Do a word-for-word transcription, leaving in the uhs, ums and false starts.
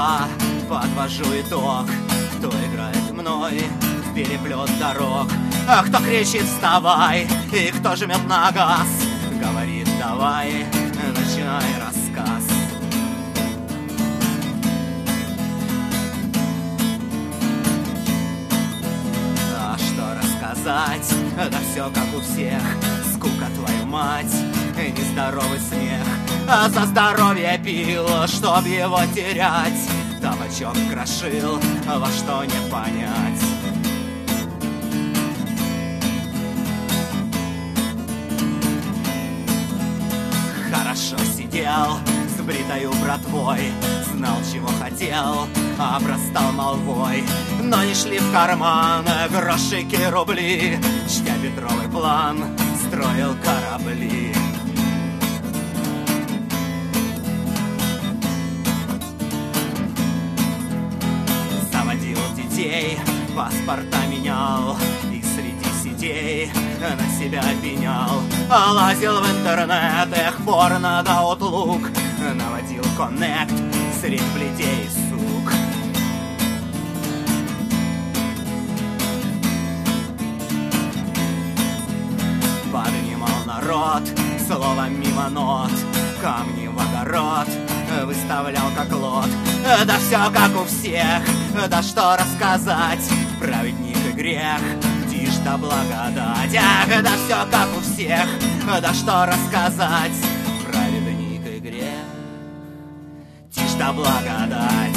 слова, подвожу итог. Кто играет мной в переплет дорог, а кто кричит «вставай», и кто жмет на газ, говорит «давай, начинай рассказ». А что рассказать? Да все как у всех. Скука, твою мать, нездоровый смех. А за здоровье пил, чтоб его терять. Табачок крошил, во что не понять. Хорошо сидел с бритою братвой, знал, чего хотел, а простал молвой. Но не шли в карман грошики, рубли, чтя Петровый план, строил корабли. Заводил детей, паспорта менял, и среди сетей на себя пенял. Лазил в интернетах, порно да Outlook, наводил коннект средь плетей, сук. Поднимал народ словом мимо нот, камни в огород выставлял как лот. Да все как у всех, да что рассказать, праведник и грех, тишь да благодать. Ах, да все как у всех, да что рассказать, праведник и грех, тишь да благодать.